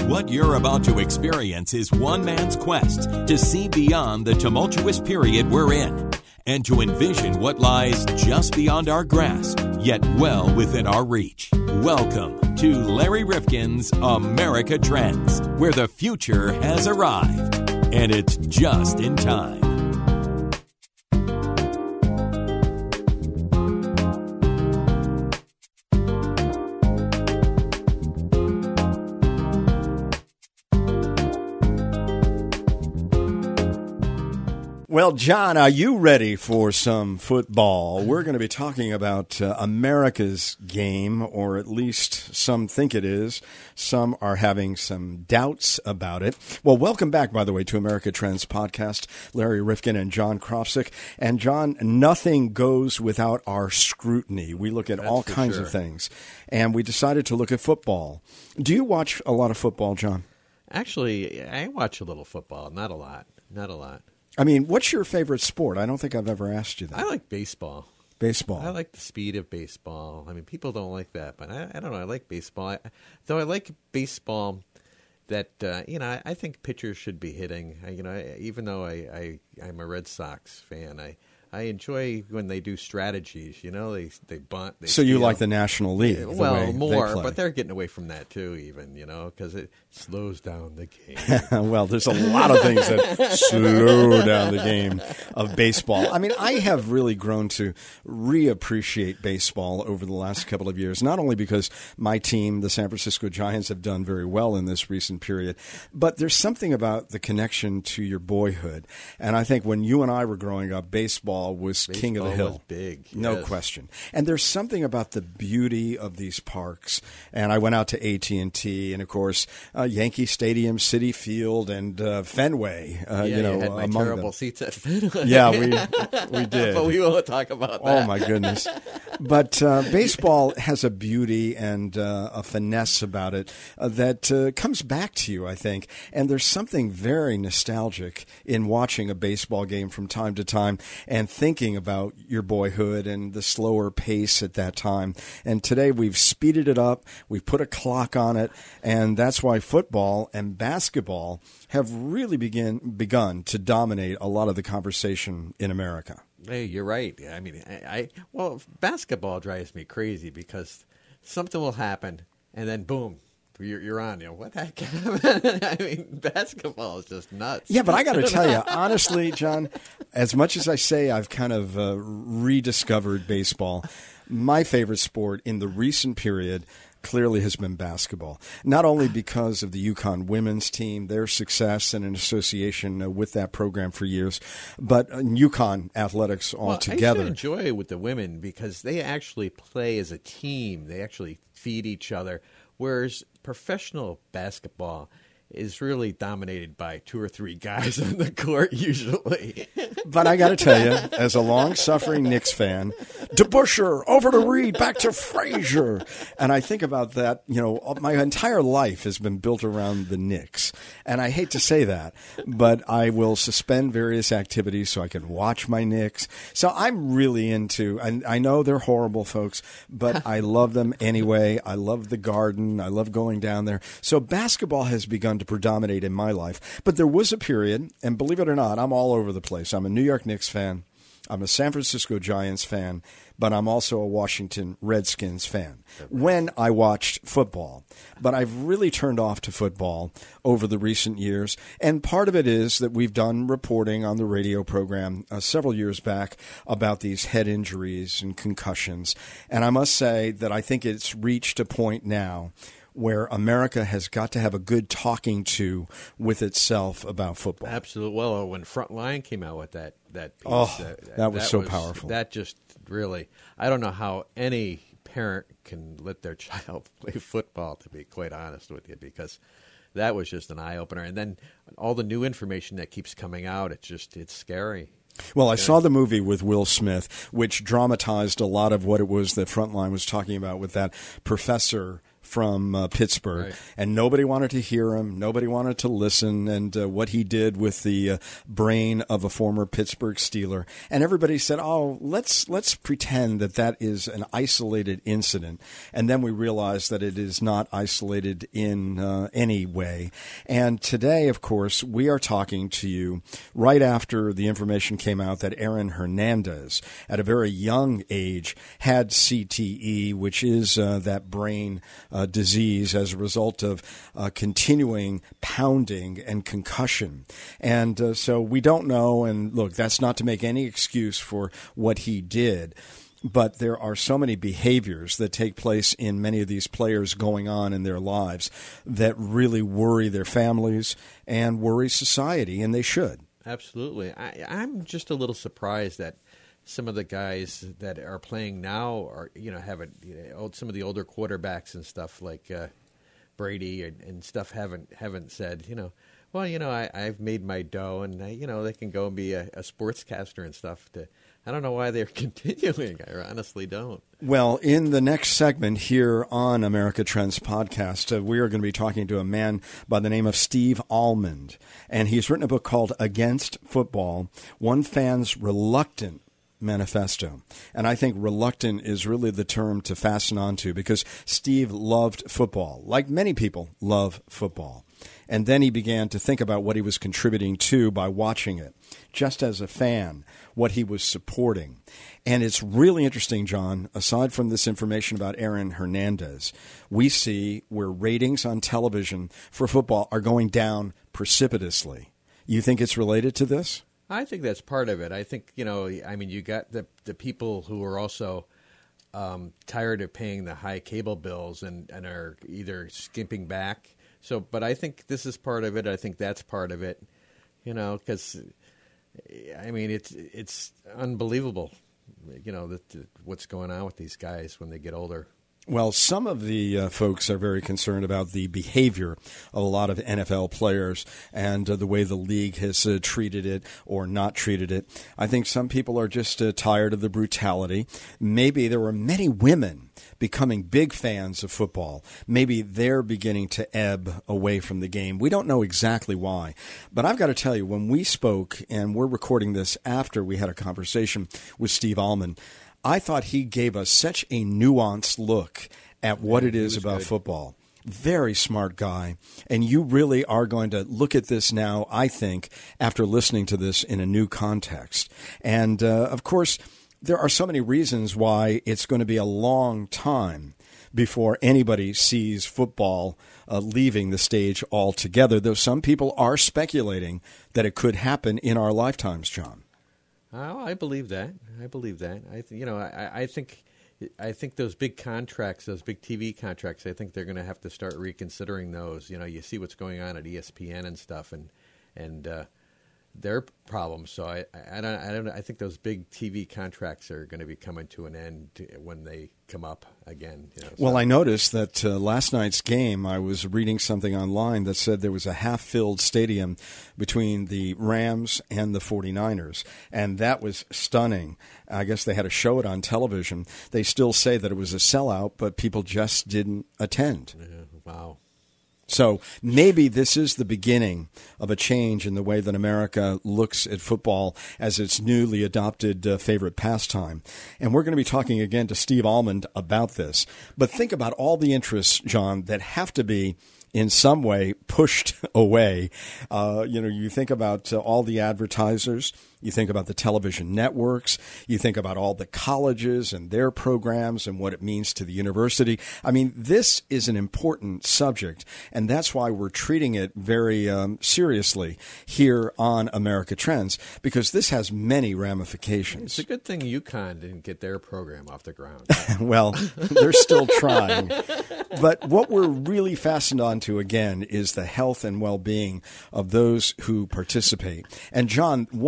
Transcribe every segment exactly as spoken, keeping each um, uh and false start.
What you're about to experience is one man's quest to see beyond the tumultuous period we're in and to envision what lies just beyond our grasp, yet well within our reach. Welcome to Larry Rifkin's America Trends, where the future has arrived, and it's just in time. Well, John, are you ready for some football? We're going to be talking about uh, America's game, or at least some think it is. Some are having some doubts about it. Well, welcome back, by the way, to America Trends podcast. Larry Rifkin and John Krofsick. And, John, nothing goes without our scrutiny. We look at That's all kinds sure. of things. And we decided to look at football. Do you watch a lot of football, John? Actually, I watch a little football. Not a lot. Not a lot. I mean, what's your favorite sport? I don't think I've ever asked you that. I like baseball. Baseball. I like the speed of baseball. I mean, people don't like that, but I, I don't know. I like baseball. I, though I like baseball that, uh, you know, I, I think pitchers should be hitting. I, you know, I, even though I, I, I'm a Red Sox fan, I, I enjoy when they do strategies. You know, they they bunt. They so you steal. like the National League? The well, way more, they play. but they're getting away from that too. Even you know, because it slows down the game. Well, there's a lot of things that slow down the game of baseball. I mean, I have really grown to reappreciate baseball over the last couple of years, not only because my team, the San Francisco Giants, have done very well in this recent period, but there's something about the connection to your boyhood. And I think when you and I were growing up, baseball was Baseball king of the hill. was big. No yes. question. And there's something about the beauty of these parks. And I went out to A T and T, and of course, uh, Yankee Stadium, Citi Field, and uh, Fenway. Uh, Yeah, you know, you had my among terrible them. seats at Fenway. Yeah, we we did. But we won't talk about that. Oh, my goodness. But uh, baseball has a beauty and uh, a finesse about it uh, that uh, comes back to you, I think. And there's something very nostalgic in watching a baseball game from time to time and thinking about your boyhood and the slower pace at that time. And today we've speeded it up. We've put a clock on it. And that's why football and basketball have really begin, begun to dominate a lot of the conversation in America. Hey, you're right. I mean, I, I well, basketball drives me crazy because something will happen, and then boom, you're, you're on. You know what the heck happened? I mean, basketball is just nuts. Yeah, but I got to tell you, honestly, John, as much as I say I've kind of uh, rediscovered baseball, my favorite sport in the recent period clearly has been basketball, not only because of the UConn women's team, their success and an association uh, with that program for years, but uh, UConn athletics altogether. Well, I used to enjoy it with the women because they actually play as a team. They actually feed each other, whereas professional basketball is really dominated by two or three guys on the court usually. But I got to tell you, as a long-suffering Knicks fan, DeBusschere, over to Reed, back to Frazier. And I think about that, you know, my entire life has been built around the Knicks. And I hate to say that, but I will suspend various activities so I can watch my Knicks. So I'm really into, and I know they're horrible folks, but I love them anyway. I love the Garden. I love going down there. So basketball has begun to predominate in my life. But there was a period, and believe it or not, I'm all over the place. I'm a New York Knicks fan. I'm a San Francisco Giants fan, but I'm also a Washington Redskins fan when I watched football. But I've really turned off to football over the recent years, and part of it is that we've done reporting on the radio program uh, several years back about these head injuries and concussions. And I must say that I think it's reached a point now where America has got to have a good talking to with itself about football. Absolutely. Well, when Frontline came out with that that piece, Oh, uh, that was so powerful. That just really, I don't know how any parent can let their child play football, to be quite honest with you, because that was just an eye-opener. And then all the new information that keeps coming out, it's just, it's scary. Well, I saw the movie with Will Smith, which dramatized a lot of what it was that Frontline was talking about with that professor from uh, Pittsburgh, right. and nobody wanted to hear him. Nobody wanted to listen, and uh, what he did with the uh, brain of a former Pittsburgh Steeler. And everybody said, oh, let's let's pretend that that is an isolated incident. And then we realized that it is not isolated in uh, any way. And today, of course, we are talking to you right after the information came out that Aaron Hernandez, at a very young age, had C T E, which is uh, that brain uh, disease as a result of uh, continuing pounding and concussion. And uh, so we don't know, and look, that's not to make any excuse for what he did, but there are so many behaviors that take place in many of these players going on in their lives that really worry their families and worry society, and they should. Absolutely. I, I'm just a little surprised that some of the guys that are playing now are, you know, haven't, you know, some of the older quarterbacks and stuff like uh, Brady and, and stuff haven't haven't said, you know, well, you know, I, I've made my dough, and I, you know, they can go and be a, a sportscaster and stuff. To, I don't know why they're continuing. I honestly don't. Well, in the next segment here on America Trends Podcast, uh, we are going to be talking to a man by the name of Steve Almond, and he's written a book called Against Football, One Fan's Reluctant Manifesto. And I think reluctant is really the term to fasten onto, because Steve loved football, like many people love football. And then he began to think about what he was contributing to by watching it, just as a fan, what he was supporting. And it's really interesting, John, aside from this information about Aaron Hernandez, we see where ratings on television for football are going down precipitously. You think it's related to this? I think that's part of it. I think, you know, I mean, you got the the people who are also um, tired of paying the high cable bills and, and are either skimping back. So, but I think this is part of it. I think that's part of it, you know, because, I mean, it's it's unbelievable, you know, that, that what's going on with these guys when they get older. Well, some of the uh, folks are very concerned about the behavior of a lot of N F L players and uh, the way the league has uh, treated it or not treated it. I think some people are just uh, tired of the brutality. Maybe there were many women becoming big fans of football. Maybe they're beginning to ebb away from the game. We don't know exactly why. But I've got to tell you, when we spoke, and we're recording this after we had a conversation with Steve Almond, I thought he gave us such a nuanced look at what yeah, it is about good. football. Very smart guy. And you really are going to look at this now, I think, after listening to this in a new context. And, uh, of course, there are so many reasons why it's going to be a long time before anybody sees football uh, leaving the stage altogether, though some people are speculating that it could happen in our lifetimes, John. Oh, I believe that. I believe that. I, th- you know, I, I think, I think those big contracts, those big T V contracts, I think they're going to have to start reconsidering those. You know, you see what's going on at E S P N and stuff, and and uh, their problems. So I, I don't, I don't, I think those big T V contracts are going to be coming to an end when they come up again. You know, so. Well, I noticed that uh, last night's game, I was reading something online that said there was a half-filled stadium between the Rams and the forty-niners, and that was stunning. I guess they had to show it on television. They still say that it was a sellout, but people just didn't attend. Yeah, wow. So maybe this is the beginning of a change in the way that America looks at football as its newly adopted uh, favorite pastime. And we're going to be talking again to Steve Almond about this. But think about all the interests, John, that have to be in some way pushed away. Uh, you know, you think about uh, all the advertisers, you think about the television networks, you think about all the colleges and their programs and what it means to the university. I mean, this is an important subject, and that's why we're treating it very um, seriously here on America Trends, because this has many ramifications. It's a good thing UConn didn't get their program off the ground. Well, they're still trying. But what we're really fastened on to, again, is the health and well-being of those who participate. And, John, one of the ways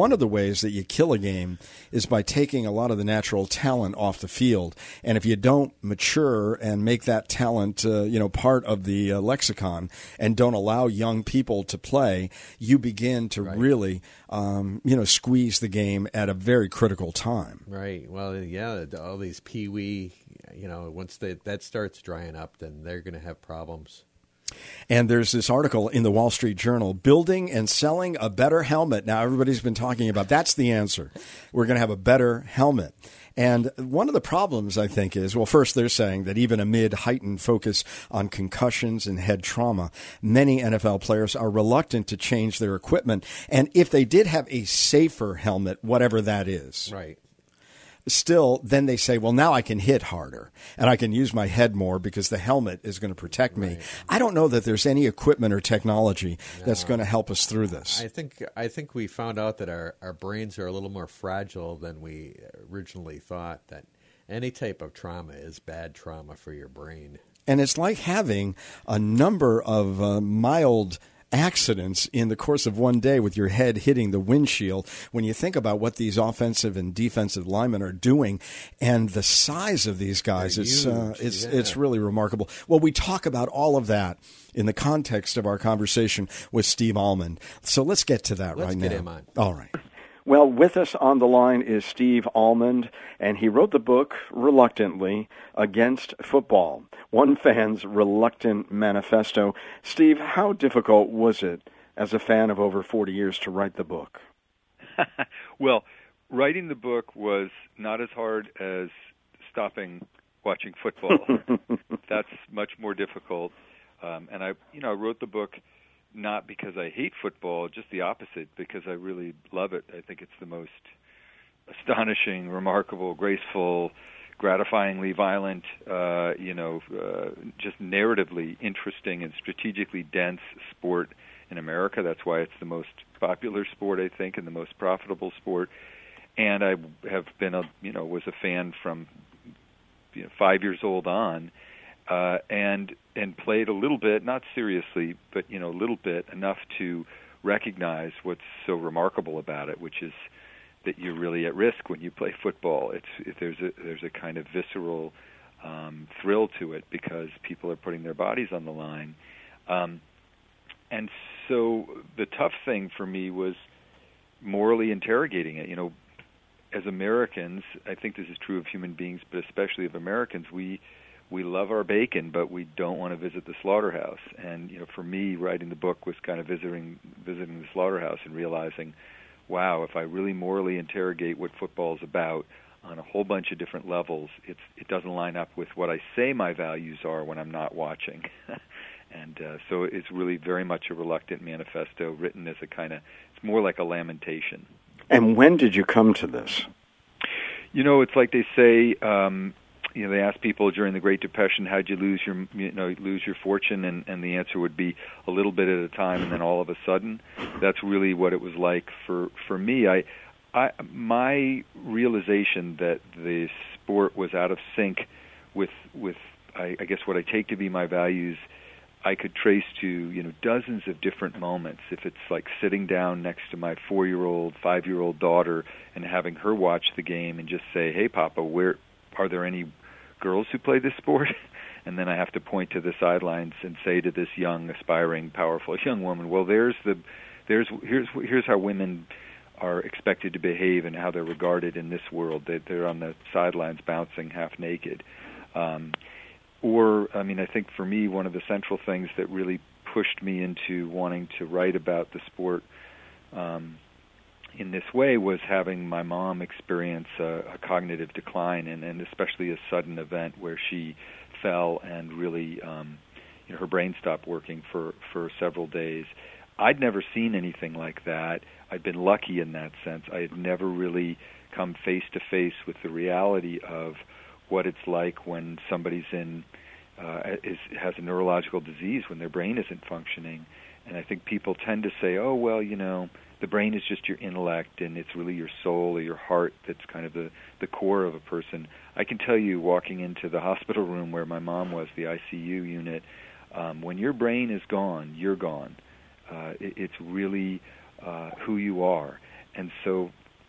ways that you kill a game is by taking a lot of the natural talent off the field. And if you don't mature and make that talent, uh, you know, part of the uh, lexicon and don't allow young people to play, you begin to right. really, um, you know, squeeze the game at a very critical time. Right. Well, yeah, all these pee-wee, you know, once they, that starts drying up, then they're going to have problems. And there's this article in the Wall Street Journal, building and selling a better helmet. Now, everybody's been talking about that's the answer. We're going to have a better helmet. And one of the problems, I think, is, well, first they're saying that even amid heightened focus on concussions and head trauma, many N F L players are reluctant to change their equipment. And if they did have a safer helmet, whatever that is. Right. Still, then they say, well, now I can hit harder and I can use my head more because the helmet is going to protect me. Right. I don't know that there's any equipment or technology no. that's going to help us through this. I think I think we found out that our, our brains are a little more fragile than we originally thought, that any type of trauma is bad trauma for your brain. And it's like having a number of uh, mild accidents in the course of one day with your head hitting the windshield. When you think about what these offensive and defensive linemen are doing and the size of these guys, it's uh, it's yeah. it's really remarkable. Well, we talk about all of that in the context of our conversation with Steve Almond. So let's get to that let's right get now. Him on. All right. Well, with us on the line is Steve Almond, and he wrote the book, Reluctantly, Against Football, One Fan's Reluctant Manifesto. Steve, how difficult was it as a fan of over forty years to write the book? Well, writing the book was not as hard as stopping watching football. That's much more difficult. Um, and I, you know, I wrote the book not because I hate football, just the opposite, because I really love it. I think it's the most astonishing, remarkable, graceful, gratifyingly violent, uh, you know, uh, just narratively interesting and strategically dense sport in America. That's why it's the most popular sport, I think, and the most profitable sport. And I have been a, you know, was a fan from you know, five years old on. Uh, and and played a little bit, not seriously, but you know, a little bit, enough to recognize what's so remarkable about it, which is that you're really at risk when you play football. It's it, there's a there's a kind of visceral um, thrill to it because people are putting their bodies on the line, um, and so the tough thing for me was morally interrogating it. You know, as Americans, I think this is true of human beings, but especially of Americans, we We love our bacon, but we don't want to visit the slaughterhouse. And you know, for me, writing the book was kind of visiting visiting the slaughterhouse and realizing, wow, if I really morally interrogate what football is about on a whole bunch of different levels, it's it doesn't line up with what I say my values are when I'm not watching. and uh, so it's really very much a reluctant manifesto, written as a kind of, it's more like a lamentation. And when did you come to this? You know, it's like they say. Um, You know, they ask people during the Great Depression, how'd you lose your, you know, lose your fortune, and, and the answer would be a little bit at a time, and then all of a sudden. That's really what it was like for for me. I, I, my realization that the sport was out of sync with with, I, I guess, what I take to be my values, I could trace to you know dozens of different moments. If it's like sitting down next to my four-year-old, five-year-old daughter and having her watch the game and just say, "Hey, Papa, where are there any girls who play this sport?" And then I have to point to the sidelines and say to this young, aspiring, powerful young woman, well, there's the, there's here's here's how women are expected to behave and how they're regarded in this world. They, they're on the sidelines bouncing half naked. Um, or, I mean, I think for me, one of the central things that really pushed me into wanting to write about the sport um, in this way was having my mom experience a, a cognitive decline, and, and especially a sudden event where she fell and really, um, you know, her brain stopped working for, for several days. I'd never seen anything like that. I'd been lucky in that sense. I had never really come face to face with the reality of what it's like when somebody's in uh, is has a neurological disease, when their brain isn't functioning. And I think people tend to say, oh, well, you know, the brain is just your intellect, and it's really your soul or your heart that's kind of the, the core of a person. I can tell you, walking into the hospital room where my mom was, the I C U unit, um, when your brain is gone, you're gone. Uh, it, it's really uh, who you are. And so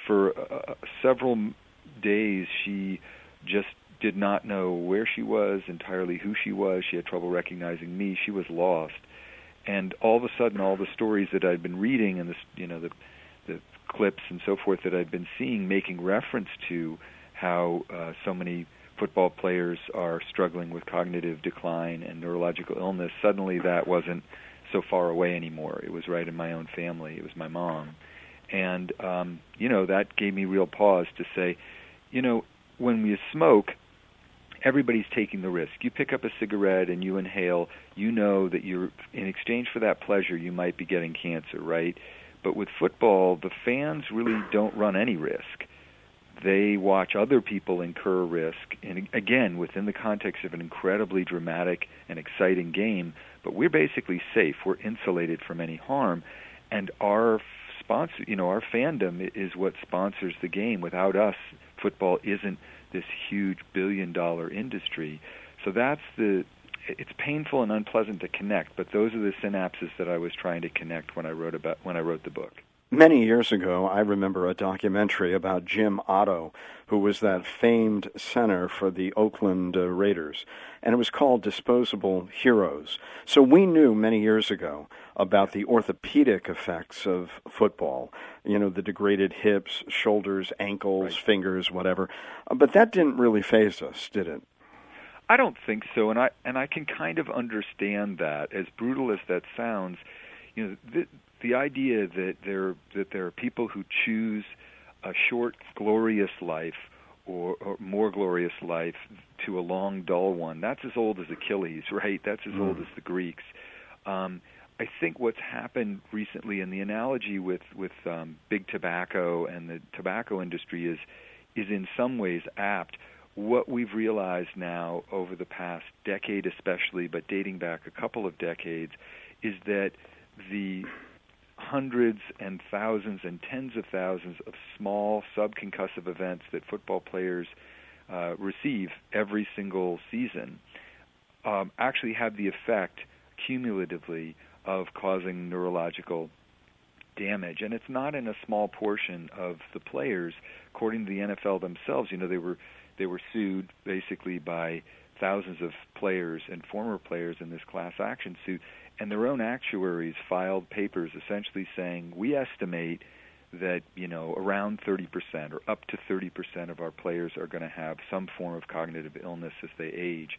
for uh, several days, she just did not know where she was, entirely who she was. She had trouble recognizing me. She was lost. And all of a sudden, all the stories that I'd been reading and the, you know, the, the clips and so forth that I'd been seeing, making reference to how uh, so many football players are struggling with cognitive decline and neurological illness, suddenly that wasn't so far away anymore. It was right in my own family. It was my mom. And, um, you know, that gave me real pause to say, you know, when we smoke, everybody's taking the risk. You pick up a cigarette and you inhale, you know that you're, in exchange for that pleasure, you might be getting cancer, right? But with football, the fans really don't run any risk. They watch other people incur risk, and again, within the context of an incredibly dramatic and exciting game, but we're basically safe. We're insulated from any harm, and our sponsor, you know, our fandom is what sponsors the game. Without us, football isn't this huge billion-dollar industry. So that's the, it's painful and unpleasant to connect, but those are the synapses that I was trying to connect when I wrote about when I wrote the book. Many years ago, I remember a documentary about Jim Otto, who was that famed center for the Oakland uh, Raiders, and it was called Disposable Heroes. So we knew many years ago about the orthopedic effects of football, you know, the degraded hips, shoulders, ankles, right. fingers, whatever. But that didn't really faze us, did it? I don't think so, and I and I can kind of understand that. As brutal as that sounds, you know, the, the idea that there that there are people who choose a short, glorious life or, or more glorious life to a long, dull one, that's as old as Achilles, right? That's as mm. old as the Greeks. Um, I think what's happened recently, and the analogy with with um, big tobacco and the tobacco industry is is in some ways apt. What we've realized now over the past decade especially, but dating back a couple of decades, is that the hundreds and thousands and tens of thousands of small subconcussive events that football players uh, receive every single season um, actually have the effect cumulatively of causing neurological damage. And it's not in a small portion of the players. According to the N F L themselves, you know, they were they were sued basically by thousands of players and former players in this class action suit, and their own actuaries filed papers essentially saying, we estimate that, you know, around thirty percent or up to thirty percent of our players are going to have some form of cognitive illness as they age.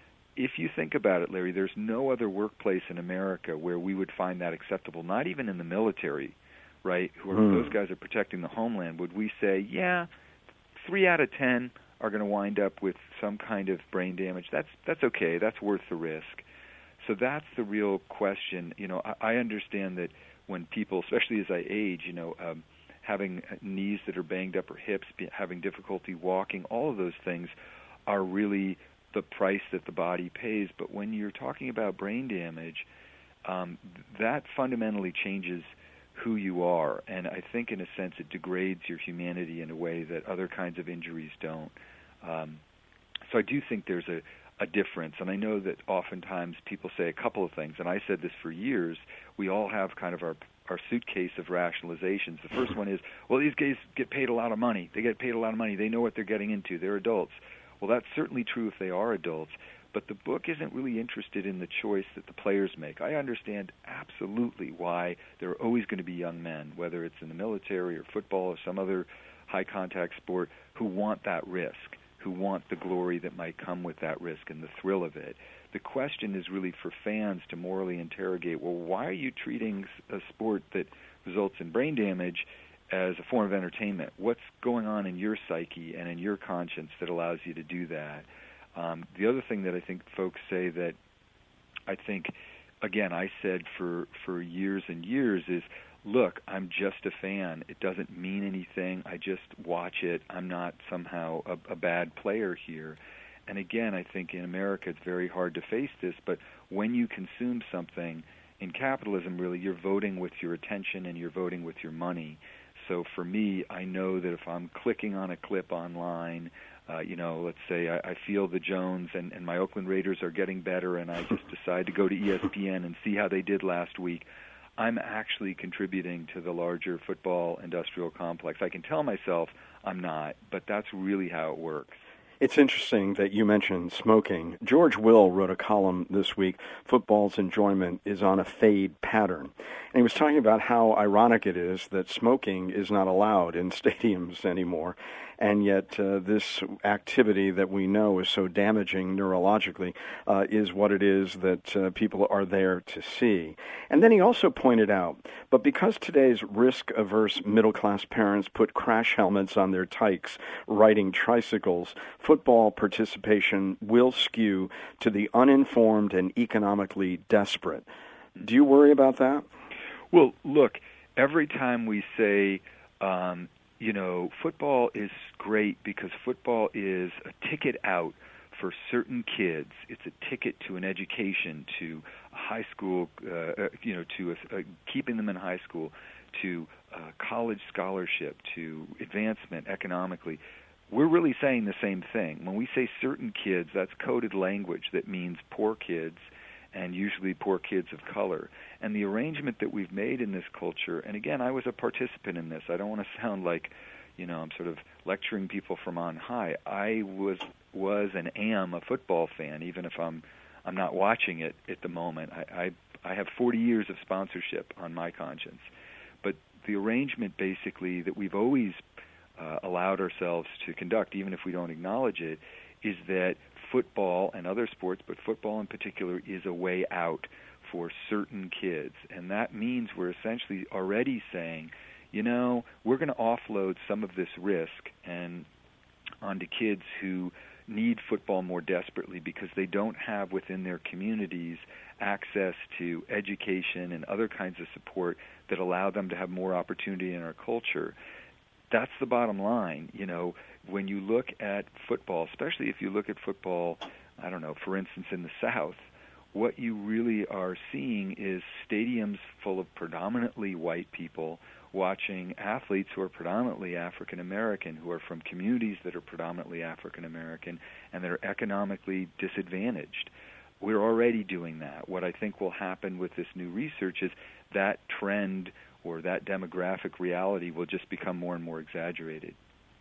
If you think about it, Larry, there's no other workplace in America where we would find that acceptable, not even in the military, right, who are, mm. those guys are protecting the homeland. Would we say, yeah, three out of ten are going to wind up with some kind of brain damage? That's that's okay. That's worth the risk. So that's the real question. You know, I, I understand that when people, especially as I age, you know, um, having knees that are banged up or hips, having difficulty walking, all of those things are really the price that the body pays. But when you're talking about brain damage, um, that fundamentally changes who you are. And I think, in a sense, it degrades your humanity in a way that other kinds of injuries don't. Um, so I do think there's a, a difference. And I know that oftentimes people say a couple of things, and I said this for years. We all have kind of our our suitcase of rationalizations. The first one is, well, these guys get paid a lot of money. They get paid a lot of money. They know what they're getting into. They're adults. Well, that's certainly true if they are adults. But the book isn't really interested in the choice that the players make. I understand absolutely why there are always going to be young men, whether it's in the military or football or some other high-contact sport, who want that risk, who want the glory that might come with that risk and the thrill of it. The question is really for fans to morally interrogate, well, why are you treating a sport that results in brain damage as a form of entertainment? What's going on in your psyche and in your conscience that allows you to do that? Um, the other thing that I think folks say that I think, again, I said for, for years and years is, look, I'm just a fan. It doesn't mean anything. I just watch it. I'm not somehow a, a bad player here. And again, I think in America it's very hard to face this, but when you consume something, in capitalism really, you're voting with your attention and you're voting with your money. So for me, I know that if I'm clicking on a clip online, uh, you know, let's say I, I feel the Jones and, and my Oakland Raiders are getting better and I just decide to go to E S P N and see how they did last week, I'm actually contributing to the larger football industrial complex. I can tell myself I'm not, but that's really how it works. It's interesting that you mentioned smoking. George Will wrote a column this week, Football's Enjoyment is on a Fade Pattern. And he was talking about how ironic it is that smoking is not allowed in stadiums anymore. And yet uh, this activity that we know is so damaging neurologically uh, is what it is that uh, people are there to see. And then he also pointed out, but because today's risk-averse middle-class parents put crash helmets on their tykes riding tricycles, football participation will skew to the uninformed and economically desperate. Do you worry about that? Well, look, every time we say, um, you know, football is great because football is a ticket out for certain kids. It's a ticket to an education, to a high school, uh, you know, to a, a, keeping them in high school, to a college scholarship, to advancement economically. We're really saying the same thing. When we say certain kids, that's coded language that means poor kids, and usually poor kids of color. And the arrangement that we've made in this culture, and again, I was a participant in this. I don't want to sound like, you know, I'm sort of lecturing people from on high. I was was and am a football fan, even if I'm I'm not watching it at the moment. I I, I have forty years of sponsorship on my conscience. But the arrangement basically that we've always uh, allowed ourselves to conduct, even if we don't acknowledge it, is that football and other sports, but football in particular, is a way out for certain kids. And that means we're essentially already saying, you know, we're going to offload some of this risk and onto kids who need football more desperately because they don't have within their communities access to education and other kinds of support that allow them to have more opportunity in our culture. That's the bottom line. You know, when you look at football, especially if you look at football, I don't know, for instance, in the South, what you really are seeing is stadiums full of predominantly white people watching athletes who are predominantly African American, who are from communities that are predominantly African American, and that are economically disadvantaged. We're already doing that. What I think will happen with this new research is that trend or that demographic reality will just become more and more exaggerated.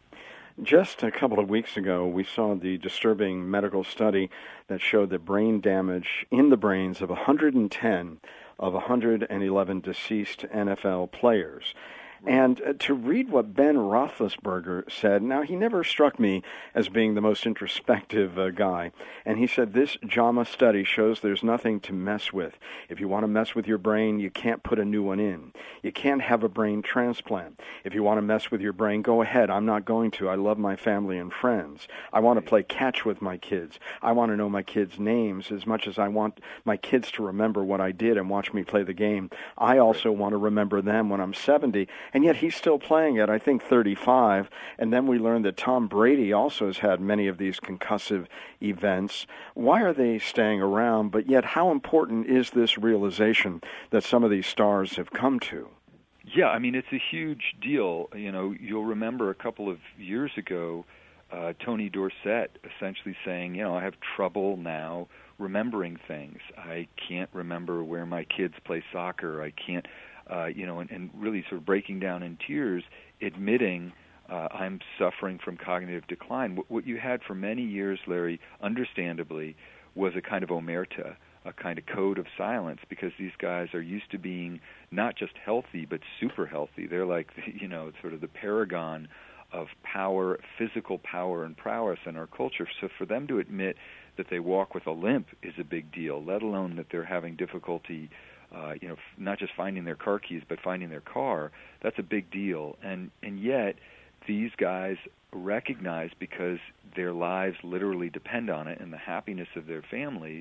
Just a couple of weeks ago, we saw the disturbing medical study that showed that brain damage in the brains of one hundred ten of one hundred eleven deceased N F L players. And uh, to read what Ben Roethlisberger said, now he never struck me as being the most introspective uh, guy, and he said this JAMA study shows there's nothing to mess with. If you want to mess with your brain, you can't put a new one in. You can't have a brain transplant. If you want to mess with your brain, go ahead. I'm not going to. I love my family and friends. I want to play catch with my kids. I want to know my kids' names as much as I want my kids to remember what I did and watch me play the game. I also want to remember them when I'm seventy. And yet he's still playing at, I think, thirty-five. And then we learned that Tom Brady also has had many of these concussive events. Why are they staying around? But yet how important is this realization that some of these stars have come to? Yeah, I mean, it's a huge deal. You know, you'll remember a couple of years ago, uh, Tony Dorsett essentially saying, you know, I have trouble now remembering things. I can't remember where my kids play soccer. I can't Uh, you know, and, and really sort of breaking down in tears, admitting uh, I'm suffering from cognitive decline. What, what you had for many years, Larry, understandably, was a kind of omerta, a kind of code of silence, because these guys are used to being not just healthy, but super healthy. They're like, you know, sort of the paragon of power, physical power and prowess in our culture. So for them to admit that they walk with a limp is a big deal, let alone that they're having difficulty Uh, you know, f- not just finding their car keys, but finding their car. That's a big deal. And and yet, these guys recognize, because their lives literally depend on it and the happiness of their families,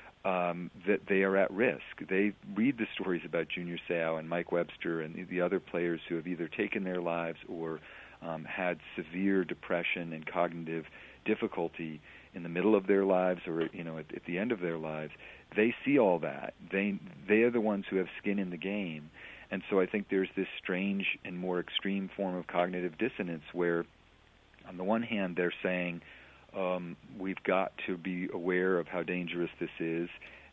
um, that they are at risk. They read the stories about Junior Seau and Mike Webster and the, the other players who have either taken their lives or um, had severe depression and cognitive difficulty in the middle of their lives or, you know, at, at the end of their lives. They see all that. They they are the ones who have skin in the game. And so I think there's this strange and more extreme form of cognitive dissonance where, on the one hand, they're saying, um, we've got to be aware of how dangerous this is,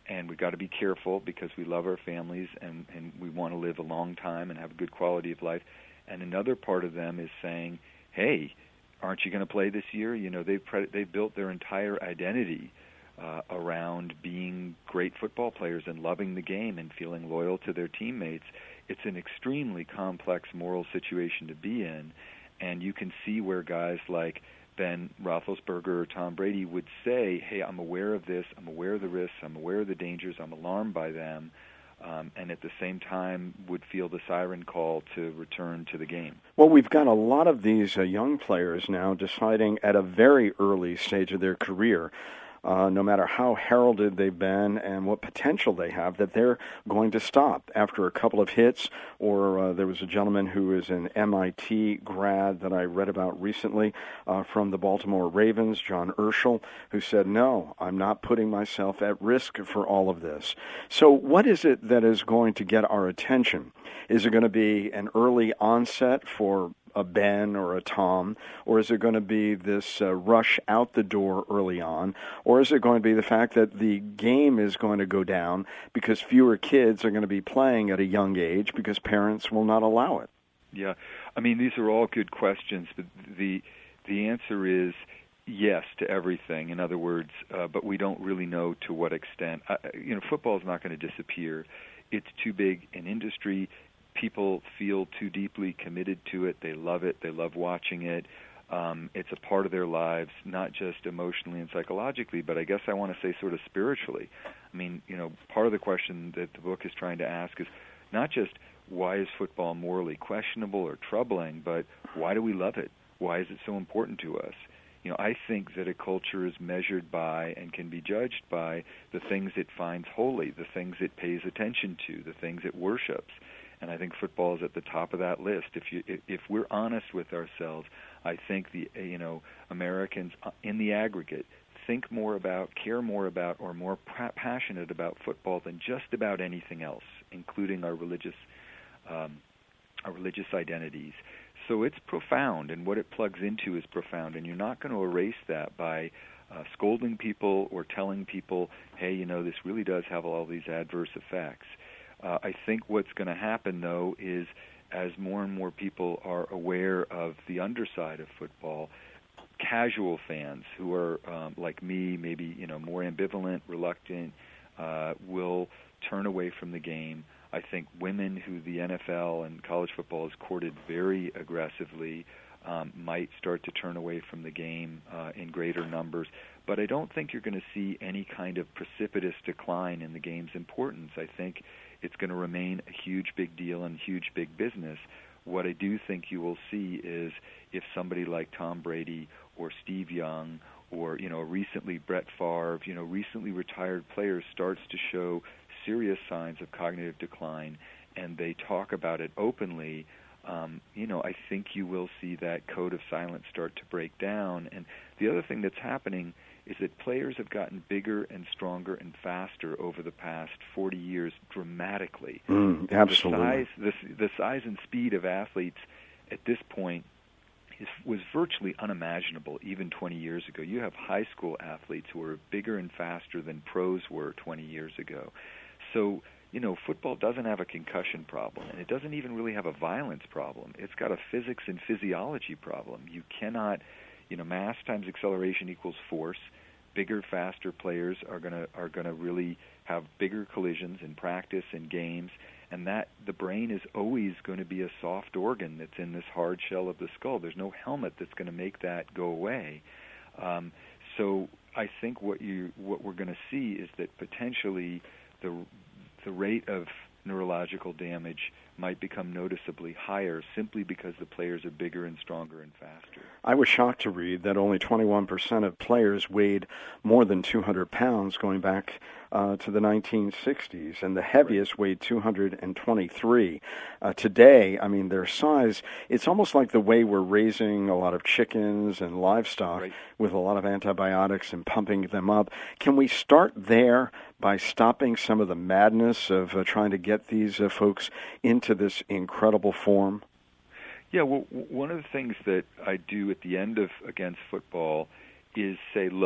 and we've got to be careful because we love our families and, and we want to live a long time and have a good quality of life. And another part of them is saying, hey, aren't you going to play this year? You know, they've, pre- they've built their entire identity uh, around being great football players and loving the game and feeling loyal to their teammates. It's an extremely complex moral situation to be in, and you can see where guys like Ben Roethlisberger or Tom Brady would say, hey, I'm aware of this, I'm aware of the risks, I'm aware of the dangers, I'm alarmed by them, um, and at the same time would feel the siren call to return to the game. Well, we've got a lot of these uh, young players now deciding at a very early stage of their career, Uh, no matter how heralded they've been and what potential they have, that they're going to stop after a couple of hits. Or uh, there was a gentleman who is an M I T grad that I read about recently uh, from the Baltimore Ravens, John Urschel, who said, no, I'm not putting myself at risk for all of this. So what is it that is going to get our attention? Is it going to be an early onset for a Ben or a Tom, or is it going to be this uh, rush out the door early on, or is it going to be the fact that the game is going to go down because fewer kids are going to be playing at a young age because parents will not allow it? Yeah, I mean, these are all good questions, but the the answer is yes to everything. In other words, uh, but we don't really know to what extent. Uh, you know, football is not going to disappear. It's too big an industry. People feel too deeply committed to it. They love it. They love watching it. Um, it's a part of their lives, not just emotionally and psychologically, but I guess I want to say sort of spiritually. I mean, you know, part of the question that the book is trying to ask is not just why is football morally questionable or troubling, but why do we love it? Why is it so important to us? You know, I think that a culture is measured by and can be judged by the things it finds holy, the things it pays attention to, the things it worships. And I think football is at the top of that list. If you, if we're honest with ourselves, I think the you know Americans in the aggregate think more about, care more about, or more passionate about football than just about anything else, including our religious um, our religious identities. So it's profound, and what it plugs into is profound, and you're not going to erase that by uh, scolding people or telling people, hey, you know, this really does have all these adverse effects. Uh, I think what's going to happen, though, is as more and more people are aware of the underside of football, casual fans who are um, like me, maybe you know more ambivalent, reluctant, uh, will turn away from the game. I think women who the N F L and college football has courted very aggressively um, might start to turn away from the game uh, in greater numbers. But I don't think you're going to see any kind of precipitous decline in the game's importance. I think it's going to remain a huge big deal and huge big business. What I do think you will see is if somebody like Tom Brady or Steve Young or, you know, recently Brett Favre, you know, recently retired players starts to show serious signs of cognitive decline and they talk about it openly, um, you know, I think you will see that code of silence start to break down. And the other thing that's happening is that players have gotten bigger and stronger and faster over the past forty years dramatically. Mm, absolutely. The size, the, the size and speed of athletes at this point is, was virtually unimaginable even twenty years ago. You have high school athletes who are bigger and faster than pros were twenty years ago. So, you know, football doesn't have a concussion problem, and it doesn't even really have a violence problem. It's got a physics and physiology problem. You cannot, you know, mass times acceleration equals force. Bigger, faster players are going to are going to really have bigger collisions in practice and games, and that the brain is always going to be a soft organ that's in this hard shell of the skull. There's no helmet that's going to make that go away. Um, so I think what you what we're going to see is that potentially the the rate of neurological damage might become noticeably higher simply because the players are bigger and stronger and faster. I was shocked to read that only twenty-one percent of players weighed more than two hundred pounds going back uh, to the nineteen sixties, and the heaviest weighed two hundred twenty-three. Uh, today, I mean, their size, it's almost like the way we're raising a lot of chickens and livestock Right. with a lot of antibiotics and pumping them up. Can we start there by stopping some of the madness of uh, trying to get these uh, folks into this incredible form? Yeah, well, one of the things that I do at the end of Against Football is say, look,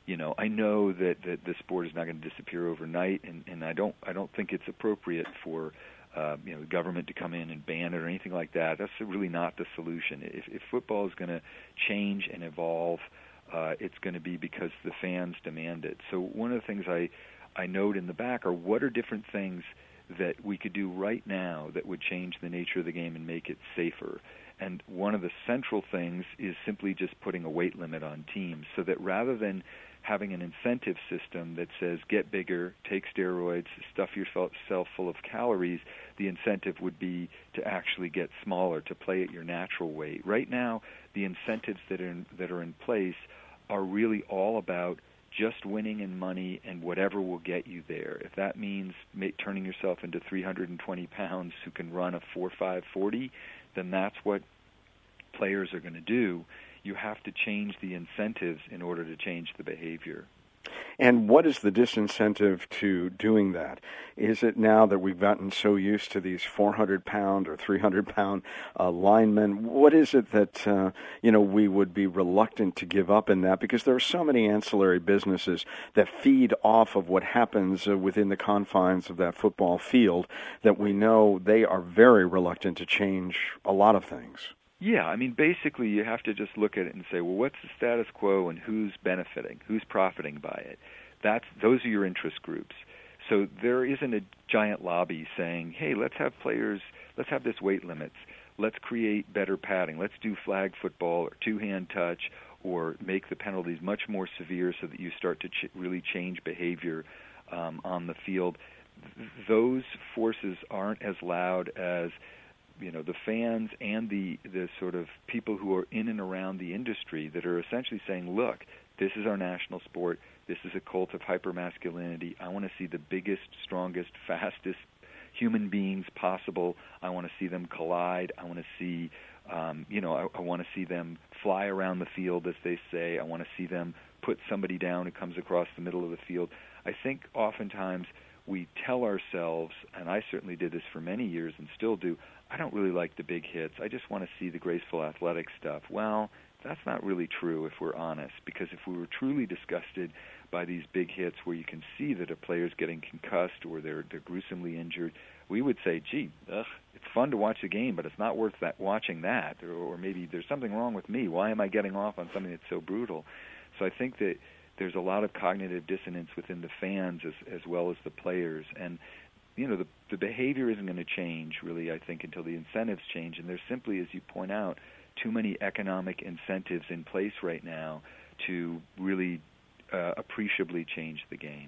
You know, I know that, that the sport is not going to disappear overnight, and, and I don't I don't think it's appropriate for uh, you know the government to come in and ban it or anything like that. That's really not the solution. If, if football is going to change and evolve, uh, it's going to be because the fans demand it. So one of the things I I note in the back are what are different things that we could do right now that would change the nature of the game and make it safer. And one of the central things is simply just putting a weight limit on teams so that rather than having an incentive system that says get bigger, take steroids, stuff yourself full of calories, the incentive would be to actually get smaller, to play at your natural weight. Right now, the incentives that are in, that are in place are really all about just winning in money and whatever will get you there. If that means make, turning yourself into three hundred twenty pounds who can run a four five forty, then that's what players are going to do. You have to change the incentives in order to change the behavior. And what is the disincentive to doing that? Is it now that we've gotten so used to these four hundred pound or three hundred pound uh, linemen? What is it that, uh, you know, we would be reluctant to give up in that? Because there are so many ancillary businesses that feed off of what happens uh, within the confines of that football field that we know they are very reluctant to change a lot of things. Yeah, I mean, basically you have to just look at it and say, well, what's the status quo and who's benefiting, who's profiting by it? That's those are your interest groups. So there isn't a giant lobby saying, hey, let's have players, let's have this weight limits, let's create better padding, let's do flag football or two-hand touch or make the penalties much more severe so that you start to ch- really change behavior um, on the field. Th- those forces aren't as loud as you know, the fans and the, the sort of people who are in and around the industry that are essentially saying, look, this is our national sport. This is a cult of hypermasculinity. I want to see the biggest, strongest, fastest human beings possible. I want to see them collide. I want to see, um, you know, I, I want to see them fly around the field, as they say. I want to see them put somebody down who comes across the middle of the field. I think oftentimes we tell ourselves, and I certainly did this for many years and still do, I don't really like the big hits. I just want to see the graceful athletic stuff. Well, that's not really true if we're honest, because if we were truly disgusted by these big hits where you can see that a player's getting concussed or they're they're gruesomely injured, we would say, gee, ugh, it's fun to watch the game, but it's not worth that watching that. Or, or maybe there's something wrong with me. Why am I getting off on something that's so brutal? So I think that there's a lot of cognitive dissonance within the fans as, as well as the players. And you know, the, the behavior isn't going to change, really, I think, until the incentives change. And there's simply, as you point out, too many economic incentives in place right now to really uh, appreciably change the game.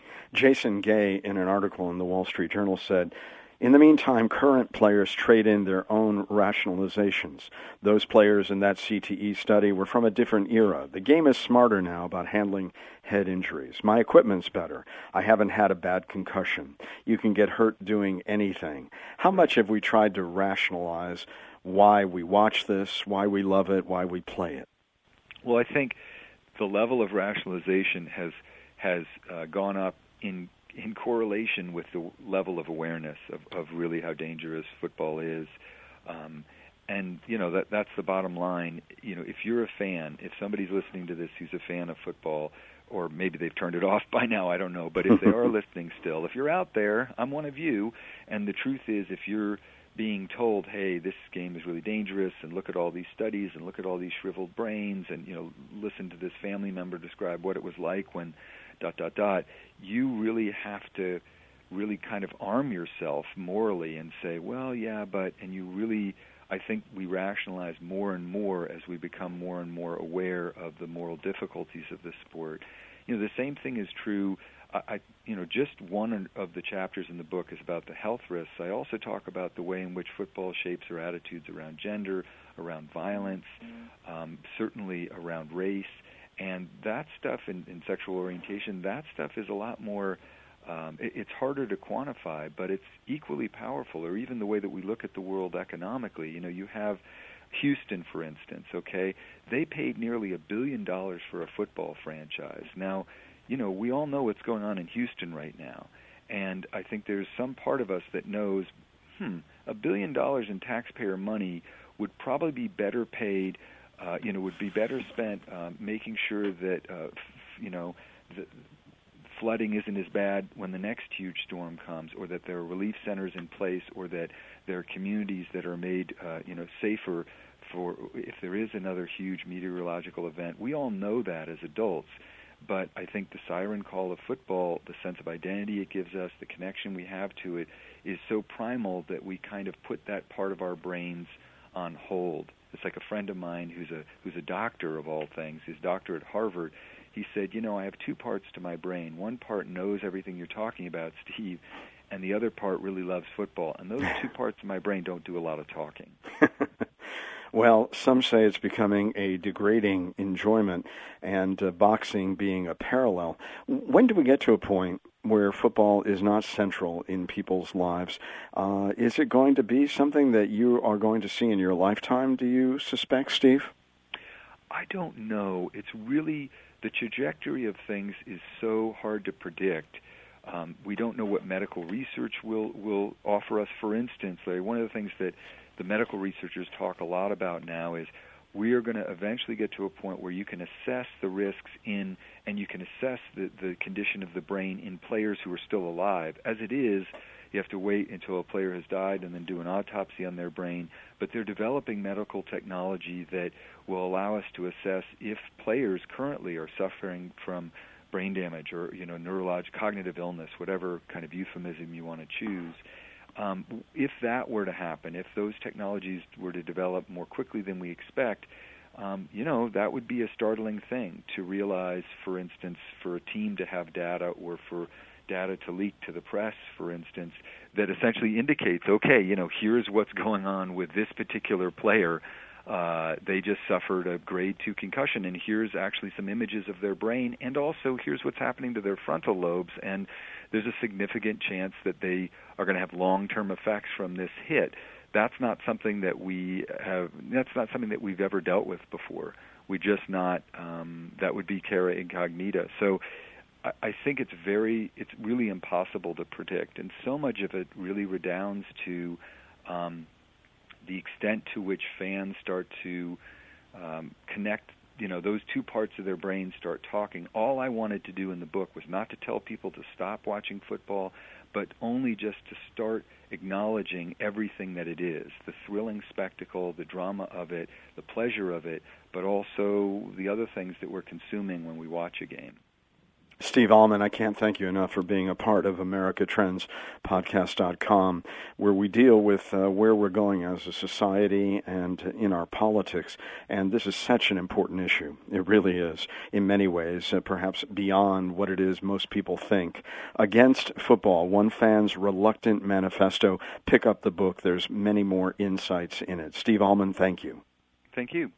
Jason Gay, in an article in the Wall Street Journal, said, in the meantime, current players trade in their own rationalizations. Those players in that C T E study were from a different era. The game is smarter now about handling head injuries. My equipment's better. I haven't had a bad concussion. You can get hurt doing anything. How much have we tried to rationalize why we watch this, why we love it, why we play it? Well, I think the level of rationalization has has uh, gone up in in correlation with the level of awareness of, of really how dangerous football is. Um, and, you know, that that's the bottom line. You know, if you're a fan, if somebody's listening to this who's a fan of football, or maybe they've turned it off by now, I don't know, but if they are listening still, if you're out there, I'm one of you, and the truth is if you're being told, hey, this game is really dangerous, and look at all these studies, and look at all these shriveled brains, and, you know, listen to this family member describe what it was like when dot, dot, dot, you really have to really kind of arm yourself morally and say, well, yeah, but, and you really, I think we rationalize more and more as we become more and more aware of the moral difficulties of the sport. You know, the same thing is true, I, I you know, just one of the chapters in the book is about the health risks. I also talk about the way in which football shapes our attitudes around gender, around violence, um, certainly around race. And that stuff in, in sexual orientation, that stuff is a lot more, um, it, it's harder to quantify, but it's equally powerful, or even the way that we look at the world economically. You know, you have Houston, for instance, okay? They paid nearly a billion dollars for a football franchise. Now, you know, we all know what's going on in Houston right now. And I think there's some part of us that knows, hmm, a billion dollars in taxpayer money would probably be better paid Uh, you know, would be better spent um, making sure that uh, you know, the flooding isn't as bad when the next huge storm comes, or that there are relief centers in place, or that there are communities that are made, uh, you know, safer for if there is another huge meteorological event. We all know that as adults, but I think the siren call of football, the sense of identity it gives us, the connection we have to it, is so primal that we kind of put that part of our brains on hold. It's like a friend of mine who's a who's a doctor of all things, his doctor at Harvard. He said, you know, I have two parts to my brain. One part knows everything you're talking about, Steve, and the other part really loves football. And those two parts of my brain don't do a lot of talking. Well, some say it's becoming a degrading enjoyment, and uh, boxing being a parallel. When do we get to a point where football is not central in people's lives? Uh, is it going to be something that you are going to see in your lifetime, do you suspect, Steve? I don't know. It's really, the trajectory of things is so hard to predict. Um, we don't know what medical research will, will offer us. For instance, Larry, one of the things that the medical researchers talk a lot about now is we are going to eventually get to a point where you can assess the risks in, and you can assess the, the condition of the brain in players who are still alive. As it is, you have to wait until a player has died and then do an autopsy on their brain. But they're developing medical technology that will allow us to assess if players currently are suffering from brain damage or, you know, neurologic cognitive illness, whatever kind of euphemism you want to choose. Um, if that were to happen, if those technologies were to develop more quickly than we expect, um, you know, that would be a startling thing to realize, for instance, for a team to have data or for data to leak to the press, for instance, that essentially indicates, okay, you know, here's what's going on with this particular player. Uh, they just suffered a grade two concussion, and here's actually some images of their brain, and also here's what's happening to their frontal lobes, and there's a significant chance that they are going to have long-term effects from this hit. That's not something that we have. That's not something that we've ever dealt with before. We just not. Um, that would be terra incognita. So I, I think it's very. It's really impossible to predict, and so much of it really redounds to um, the extent to which fans start to um, connect. You know, those two parts of their brain start talking. All I wanted to do in the book was not to tell people to stop watching football, but only just to start acknowledging everything that it is, the thrilling spectacle, the drama of it, the pleasure of it, but also the other things that we're consuming when we watch a game. Steve Allman, I can't thank you enough for being a part of America Trends Podcast dot com, where we deal with uh, where we're going as a society and in our politics. And this is such an important issue. It really is, in many ways, uh, perhaps beyond what it is most people think. Against Football, One Fan's Reluctant Manifesto. Pick up the book. There's many more insights in it. Steve Allman, thank you. Thank you.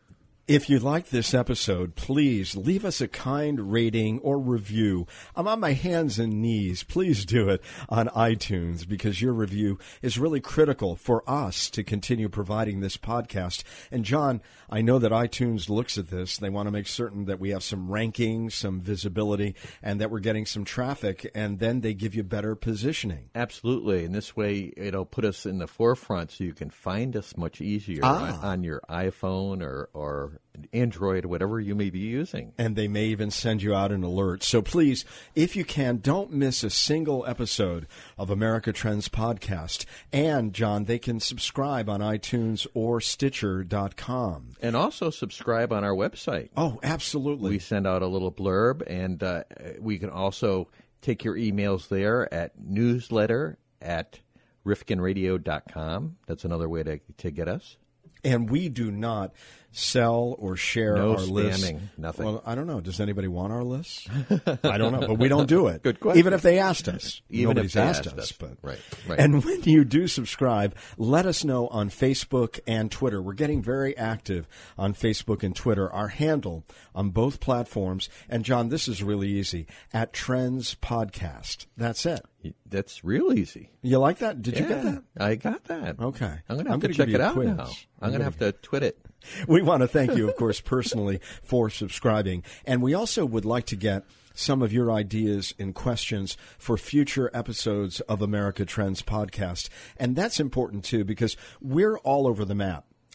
If you like this episode, please leave us a kind rating or review. I'm on my hands and knees. Please do it on iTunes, because your review is really critical for us to continue providing this podcast. And John, I know that iTunes looks at this. They want to make certain that we have some ranking, some visibility, and that we're getting some traffic, and then they give you better positioning. Absolutely. And this way, it'll put us in the forefront so you can find us much easier Ah. on, on your iPhone or, or Android, whatever you may be using. And they may even send you out an alert. So please, if you can, don't miss a single episode of America Trends Podcast. And, John, they can subscribe on iTunes or Stitcher dot com. And also subscribe on our website. Oh, absolutely. We send out a little blurb, and uh, we can also take your emails there at newsletter at rifkin radio dot com. That's another way to, to get us. And we do not sell or share no our spamming, lists. Nothing. Well, I don't know. Does anybody want our lists? I don't know, but we don't do it. Good question. Even if they asked us. Even Nobody's if they asked, asked us. us. But Right, right. And when you do subscribe, let us know on Facebook and Twitter. We're getting very active on Facebook and Twitter. Our handle on both platforms, and John, this is really easy, at Trends Podcast. That's it. That's real easy. You like that? Did yeah, you get that? I got that. Okay. I'm going to have I'm to gonna check give you it a out quiz. now. I'm going to have to twit it. We want to thank you, of course, personally for subscribing. And we also would like to get some of your ideas and questions for future episodes of America Trends Podcast. And that's important, too, because we're all over the map.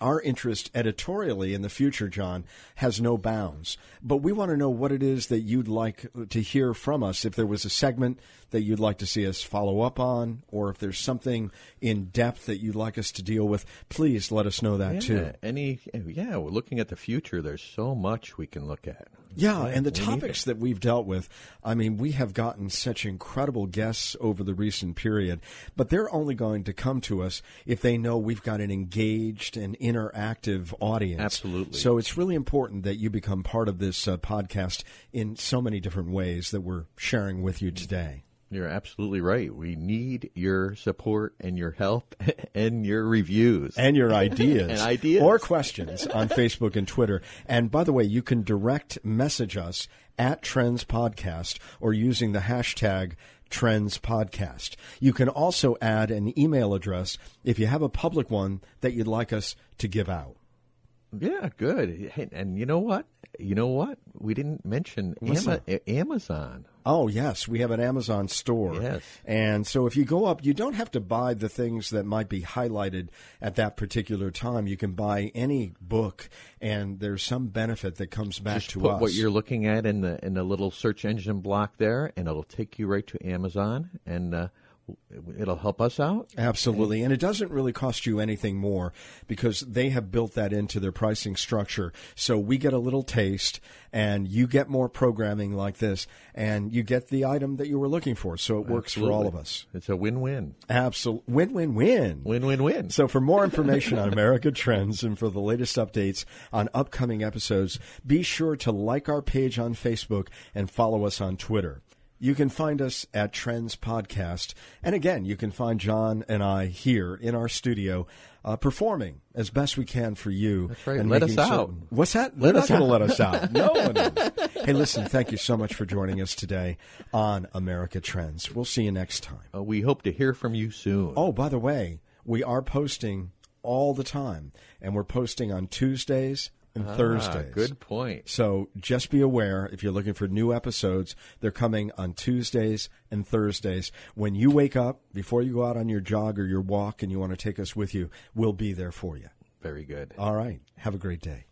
our interest editorially in the future, John, has no bounds. But we want to know what it is that you'd like to hear from us. If there was a segment that you'd like to see us follow up on, or if there's something in depth that you'd like us to deal with, please let us know that yeah, too. Any, yeah, we're looking at the future. There's so much we can look at. Yeah, and the we need topics it. that we've dealt with, I mean, we have gotten such incredible guests over the recent period, but they're only going to come to us if they know we've got an engaged and interactive audience. Absolutely. So it's really important that you become part of this uh, podcast in so many different ways that we're sharing with you today. You're absolutely right. We need your support and your help and your reviews. And your ideas. and ideas. Or questions on Facebook and Twitter. And by the way, you can direct message us at Trends Podcast or using the hashtag Trends Podcast. You can also add an email address if you have a public one that you'd like us to give out. Yeah, good. Hey, and you know what? You know what? We didn't mention Ama- Amazon. Oh, yes. We have an Amazon store. Yes. And so if you go up, you don't have to buy the things that might be highlighted at that particular time. You can buy any book, and there's some benefit that comes back Just to put us. what you're looking at in the in the little search engine block there, and it'll take you right to Amazon, and uh, it'll help us out. Absolutely. And it doesn't really cost you anything more because they have built that into their pricing structure. So we get a little taste and you get more programming like this and you get the item that you were looking for. So it works Absolutely. for all of us. It's a win-win. Absolutely. Win, win, win. Win, win, win. So for more information on America Trends and for the latest updates on upcoming episodes, be sure to like our page on Facebook and follow us on Twitter. You can find us at Trends Podcast. And again, you can find John and I here in our studio uh, performing as best we can for you. That's right. And Let making us certain- out. What's that? Let They're us not going to out. let us out. No one is. Hey, listen, thank you so much for joining us today on America Trends. We'll see you next time. Uh, we hope to hear from you soon. Oh, by the way, we are posting all the time. And we're posting on Tuesdays and Ah, Thursdays. good point. So just be aware, if you're looking for new episodes, they're coming on Tuesdays and Thursdays. When you wake up, before you go out on your jog or your walk and you want to take us with you, we'll be there for you. Very good. All right. Have a great day.